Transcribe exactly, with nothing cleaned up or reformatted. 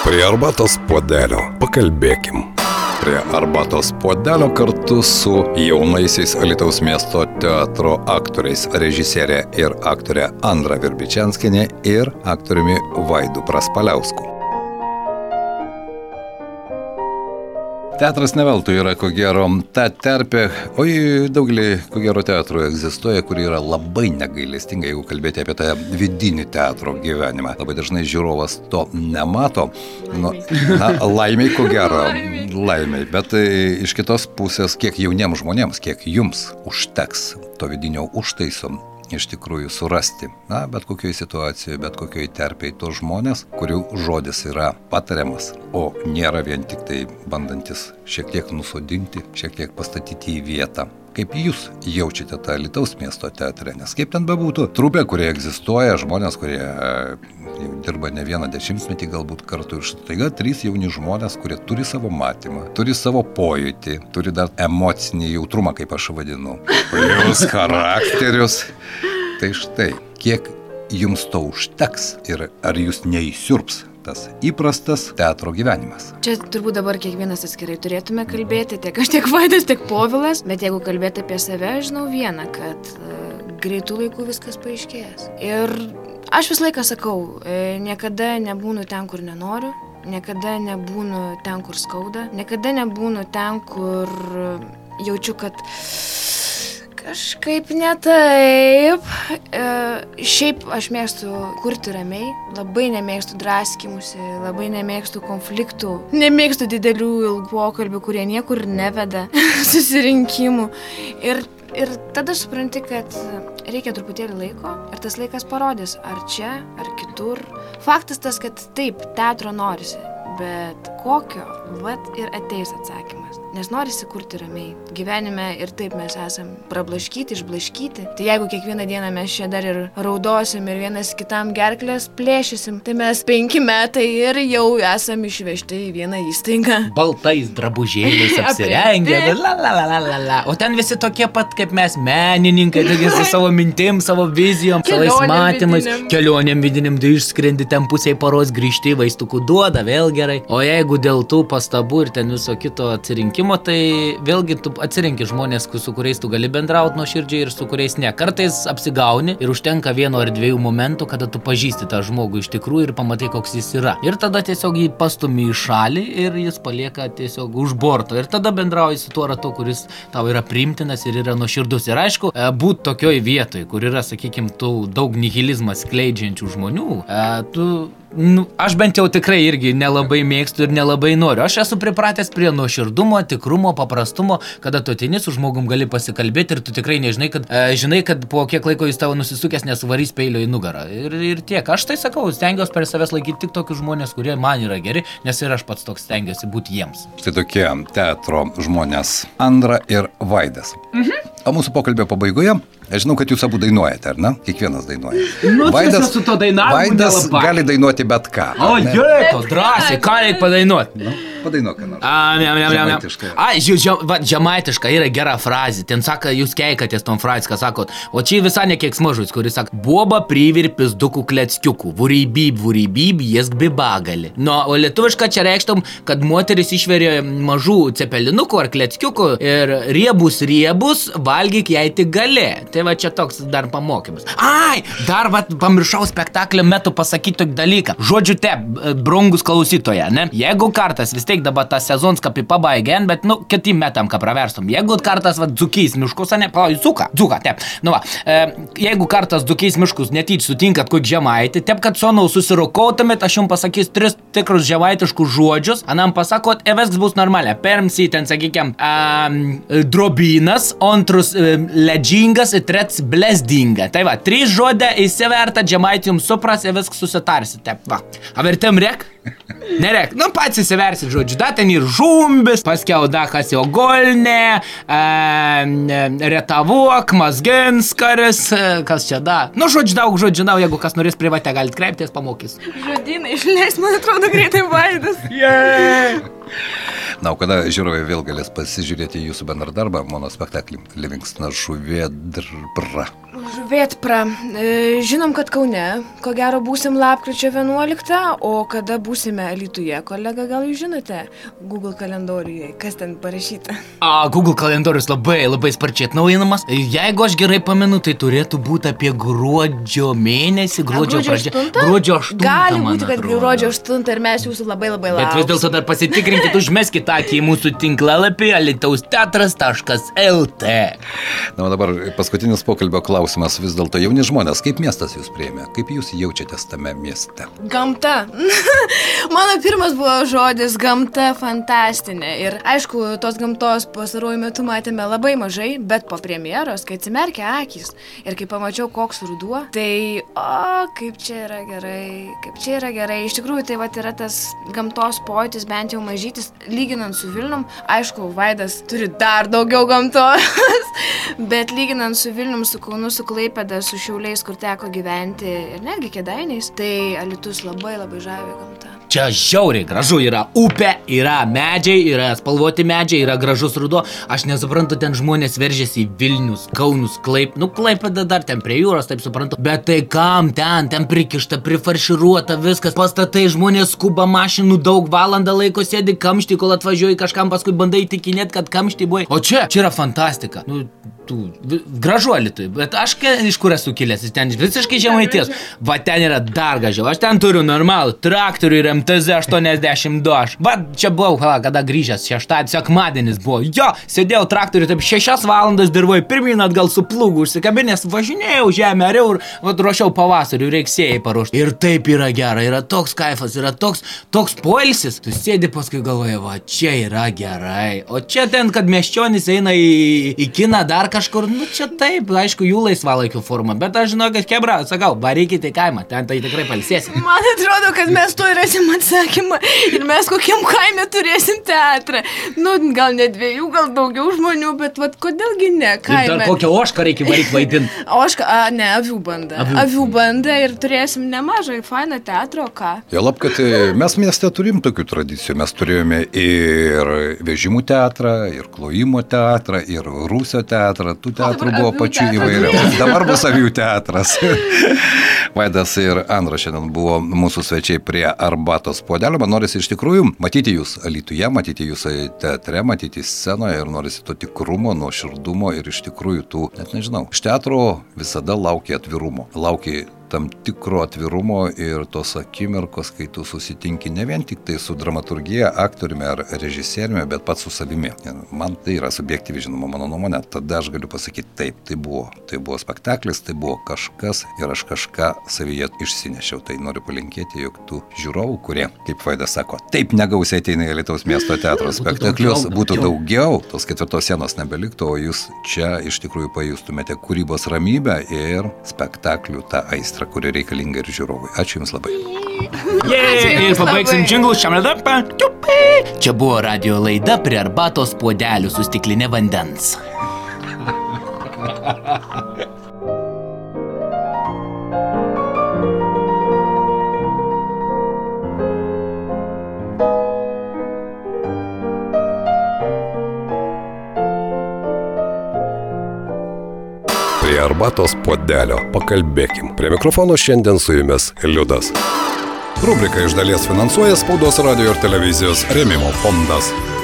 Prie arbatos puodelio pakalbėkim. Prie arbatos puodelio kartu su jaunaisiais Alytaus miesto teatro aktoriais režisierė ir aktorė Andra Virbičenskienė ir aktoriumi Vaidu Praspaliausku. Teatras neveltui yra, ko gero, ta terpė, o daugelį, ko gero, teatrų egzistuoja, kuri yra labai negailestinga, jeigu kalbėti apie tą vidinį teatro gyvenimą. Labai dažnai žiūrovas to nemato. Nu, na, laimiai, ko gero, laimiai. Bet iš kitos pusės, kiek jauniems žmonėms, kiek jums užteks to vidinio užtaiso iš tikrųjų surasti, na, bet kokioje situacijoje, bet kokioje terpėje tos žmonės, kurių žodis yra patariamas, o nėra vien tik tai bandantis šiek tiek nusodinti, šiek tiek pastatyti į vietą. Kaip jūs jaučiate tą Alytaus miesto teatre? Nes kaip ten bebūtų, trupė, kurie egzistuoja, žmonės, kurie jau dirba ne vieną dešimtmetį galbūt kartu ir staiga trys jauni žmonės, kurie turi savo matymą, turi savo pojūtį, turi dar emocinį jautrumą, kaip aš vadinu, plus charakterius. Tai štai, kiek jums to užteks ir ar jūs neįsiurps tas įprastas teatro gyvenimas? Čia turbūt dabar kiekvienas atskirai turėtume kalbėti, tiek aš, tiek Vaidas, tiek Povilas, bet jeigu kalbėti apie save, žinau vieną, kad uh, greitų laikų viskas paaiškės. Ir aš visą laiką sakau, e, niekada nebūnu ten, kur nenoriu, niekada nebūnu ten, kur skauda, niekada nebūnu ten, kur jaučiu, kad kažkaip ne taip. E, šiaip aš mėgstu kurti ramiai, labai nemėgstu draskimusi, labai nemėgstu konfliktų, nemėgstu didelių ilgų pokalbių, kurie niekur neveda, susirinkimų. Ir, ir tada supranti, kad reikia truputėlį laiko ir tas laikas parodys, ar čia, ar kitur. Faktas tas, kad taip, teatro norisi, bet kokio, vat ir ateis atsakymas. Nes norisi kurti ramiai. Gyvenime ir taip mes esam prablaškyti, išblaškyti. Tai jeigu kiekvieną dieną mes čia dar ir raudosim ir vienas kitam gerklės plėšysim, tai mes penki metai ir jau esam išvežti į vieną įstaigą. Baltais drabužėliais apsirengę. La, la, la, la, la. O ten visi tokie pat kaip mes, menininkai, tokie su savo mintim, savo vizijom, savais matymais, kelionėm vidiniam, tai išskrendi ten pusiai paros, grįžti, vaistukų duoda, vėl gerai. O jeigu dėl tų pastabų ir ten viso kito atsirinkimo, tai vėlgi tu atsirenki žmonės, su kuriais tu gali bendrauti nuoširdžiai ir su kuriais ne. Kartais apsigauni ir užtenka vieno ar dviejų momentų, kada tu pažįsti tą žmogų iš tikrųjų ir pamatai, koks jis yra. Ir tada tiesiog jį pastumi į šalį ir jis palieka tiesiog už borto. Ir tada bendrauji su tuo ratu, kuris tau yra priimtinas ir yra nuoširdus. Ir aišku, būt tokioj vietoj, kur yra, sakykim, tų daug nihilizmą skleidžiančių žmonių, tu... Nu, aš bent jau tikrai irgi nelabai mėgstu ir nelabai noriu. Aš esu pripratęs prie nuoširdumo, tikrumo, paprastumo, kada tu ateini su žmogum gali pasikalbėti ir tu tikrai nežinai, kad, e, žinai, kad po kiek laiko jis tavo nusisukęs nesuvarys peilio į nugarą. Ir, ir tiek. Aš tai sakau, stengiuosi per savęs laikyti tik tokius žmonės, kurie man yra geri, nes ir aš pats toks stengiuosi būti jiems. Štai tokie teatro žmonės Andra ir Vaidas. Mhm. O mūsų pokalbio pabaigoje, aš žinau, kad jūs abu dainuojate, ar ne? Kiekvienas dainuoja. Nu, Vaidas, su to dainavimu Vaidas gali dainuoti bet ką. O, jėko, drąsiai, ką reikia padainuoti? Nu, padainuok, ką nors. A, ne, ne, ne, ne. A, žemaitiška yra gera frazė. Ten sako, jūs keikatės tom frazės, ką sakot. O čia visai ne keiksmažodis, kuris sako, boba privirpis dukų kleckiukų, vurybyb, vurybyb, jesk bibagali. Nu, o lietuviška čia reikštum, kad moteris išveria mažų cepelinukų ar kleckiukų ir riebus riebus, valgyk jei tik gali. Tai va čia toks dar pamokymas. Ai, dar va pamiršau spektaklio metu pasakyti tokį dalyką. Žodžiu te, brangus klausytoja, ne? Jeigu kartas, vis tiek dabar tas sezons kaip į pabaigę, bet, nu, kitiem metam ką praverstum. Jeigu kartas, va, dzukys miškus, ne, palauk, dzuka, dzuka, tep. Nu va, e, jeigu kartas dzukys miškus netyč sutinkat kokį žemaitį, tep, kad sonau susirokautumėt, aš jums pasakys tris tikrus žemaitiškus žodžius, anam pasakot, e viskas bus normalia. Permsi ten, sakykim, e, drobynas, antrus e, ledžingas, ir trets blezdinga. Tai va, trys žodė įsiverta, žemaitį jums supras, e viskas susitarsi, tep, va. A vertim rek? Nerek, nu pats įsiversit žodžiu, da ten ir žumbis, paskiau da kas jo golne, e, retavok, mazginskaris, kas čia da. Nu žodžiu, daug žodžiu, na, jeigu kas norės privatę, galit kreiptis, pamokys. Žodynai išleis, man atrodo, greitai Vaidas. Yeah. Na, o kada žiūrovai vėl galės pasižiūrėti jūsų bendrą darbą, monospektaklį Livingstono žuvėdra. Žuvėdra. Žinom, kad Kaune, ko gero, būsim lapkričio vienuoliktą, o kada būsime Alytuje, kolega, gal jūs žinote, Google kalendoriuje, kas ten parašyta? A, Google kalendorius labai, labai sparčiai atnaujinamas. Jeigu aš gerai pamenu, tai turėtų būti apie gruodžio mėnesį, gruodžio pradžią. Gruodžio aštuntą, Gali man būti, kad atrodo. gruodžio aštuntą ir mes jūsų labai labai Bet vis lauksim. dėlto dar pasitikrinkit, užmeskit akį į mūsų tinklalapį alytaus teatras taškas lt. Na, o dabar paskutinis pokalbio klausimas, vis dėlto jauni žmonės, kaip miestas jūs priėmė, kaip jūs jaučiatės tame mieste? Gamta. Mano pirmas buvo žodis gamta fantastinė. Ir aišku, tos gamtos pastaruoju metu matėme labai mažai, bet po premjeros, kai atsimerkė akys ir kai pamačiau, koks ruduo, tai o, kaip čia yra gerai, kaip čia yra gerai. Iš tikrųjų, tai vat yra tas gamtos pojūtis, bent jau mažytis, lyginant su Vilnium. Aišku, Vaidas turi dar daugiau gamtos, bet lyginant su Vilnium, su Kaunu, su Klaipėda, su Šiauliais, kur teko gyventi ir netgi Kėdainiais, tai Alytus labai labai žavi gamta. Čia žiauriai gražu, yra upė, yra medžiai, yra spalvoti medžiai, yra gražus ruduo. Aš nesuprantu, ten žmonės veržėsi į Vilnius, Kaunus, Klaip, nu Klaipėda dar ten prie jūros, taip suprantu. Bet tai kam ten, ten prikišta, prifarširuota, viskas, pastatai, žmonės skuba mašinų daug, valandą laiko sėdi kamštį, kol atvažiuoji kažkam, paskui bandai įtikinėti, kad kamštį buvai. O čia, čia yra fantastika. Nu, tų, gražu Alytui, bet aš iš kur esu kilęs, ten visiškai žemaities. Va ten yra dar gražiau, aš ten turiu normalų traktorių ir M T Z aštuoniasdešimt du. Aš, va čia buvau, hala, kada grįžęs, šeštadienis, sekmadienis buvo. Jo, sėdėjau traktorių, taip šešias valandas dirvoj, pirmyn atgal su plūgu užsikabinės, važinėjau žemę, ariau ir va, ruošiau pavasarių, reiksėjai paruošti. Ir taip yra gera, yra toks kaifas, yra toks, toks poilsis. Tu sėdi paskui galvoje, va čia yra gerai. O čia ten, kad miesčionis eina į, į kiną dar kažkur, nu čia taip, aišku, jų laisvalaikio forma. Bet aš žinau, kad kebra, sakau, varykite į kaimą, ten tai tikrai palsėsim. Man atrodo, kad mes to rasim atsakymą ir mes kokiam kaime turėsim teatrą. Nu, gal ne dviejų, gal daugiau žmonių, bet vat kodėlgi ne kaime. Ir dar kokią ošką reikia varyti vaidinti. Ošką, a, ne, avių bandą. Avių, avių bandą ir turėsim nemažai fainą teatro, ką? Jo lab, kad mes mieste turim tokių tradicijų. Mes turėjome ir vežimų teatrą, ir klojimo teatrą, ir rūsio teatrą. Tų teatrų buvo pačių įvairiausių. Dabar bus avių teatras. Vaidas ir Andra šiandien buvo mūsų svečiai prie Arbatos puodelio. Man norisi iš tikrųjų matyti jūs Alytuje, matyti jūs teatre, matyti scenoje ir norisi to tikrumo, nuoširdumo ir iš tikrųjų tų, net nežinau, iš teatro visada laukia atvirumo. Laukia tam tikro atvirumo ir tos akimirkos, kai tu susitinki ne vien tik tai su dramaturgija, aktoriumi ar režisieriumi, bet pats su savimi. Ir man tai yra subjektyvi, žinoma, mano nuomonė. Tada aš galiu pasakyti, taip, tai buvo. Tai buvo spektaklis, tai buvo kažkas ir aš kažką savyje išsinešiau. Tai noriu palinkėti, jog tų žiūrovų, kurie, kaip Vaidas sako, taip negausiai ateina į Alytaus miesto teatro spektaklius, būtų daugiau, tos ketvirtos sienos nebeliktų, o jūs čia iš tikrųjų pajustumėte kūrybos ramybę ir spektaklių tą aistrą, kuri reikalinga ir žiūrovui. Ačiū Jums labai. Jei, ir pabaigsim džinglus šiam ledapą. Čia buvo radio laida prie Arbatos puodelių su stikline vandens. Prie Arbatos puodelio pakalbėkim. Prie mikrofono šiandien su jumis Liudas. Rubriką iš dalies finansuoja Spaudos, radijo ir televizijos rėmimo fondas.